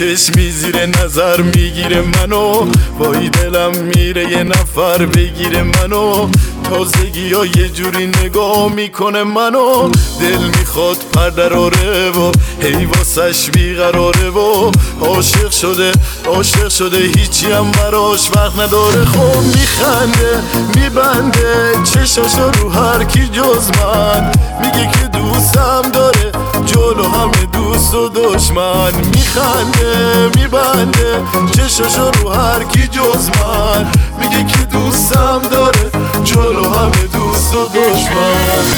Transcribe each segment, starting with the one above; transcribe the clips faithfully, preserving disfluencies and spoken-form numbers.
چشمی زیر نظر میگیره منو، وای دلم میره یه نفر بگیره منو. تازگی ها یه جوری نگاه میکنه منو، دل میخواد پردراره و هی واسش بیقراره و عاشق شده عاشق شده هیچی هم براش وقت نداره. خب میخنده میبنده چشاشو رو هر کی جز من، میگه که دوستم داره جلو همه دوست و دشمن. میخنده میبنده چشاشو رو هر کی جز من، میگه که دوستم داره جلو همه دوست و دشمن.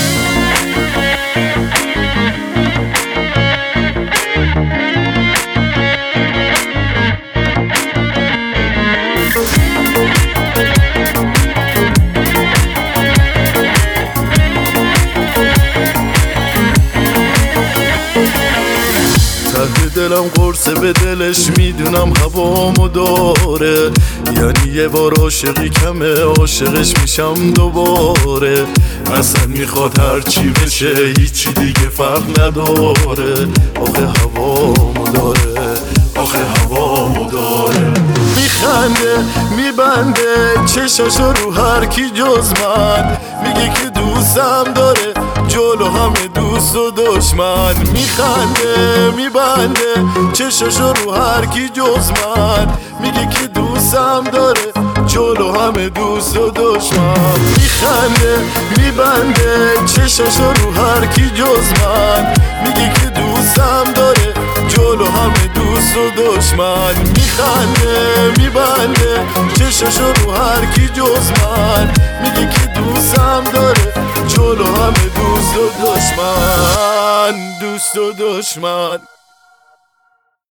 ته دلم قرصه به دلش میدونم هوامو داره، یعنی یه بار عاشقی کمه عاشقش میشم دوباره. اصلا میخواد هرچی بشه هیچی دیگه فرق نداره. آخه هوامو داره آخه هوامو داره. میخنده میبنده چشاشو رو هر کی جز من، میگه که دوستم داره جلو همه دوست و دشمن. میخنده میبنده چشاشو رو هر کی جز من، میگه که دوستم داره جلو همه دوست و دشمن. میخنده میبنده چشاشو رو هر کی جز من، میگه که دوستم داره جلو همه دوست و دشمن. میخنده میبنده چشاشو رو هر کی جز من، میگه که دوستم داره جلو همه دوست و دشمن دوست و دشمن.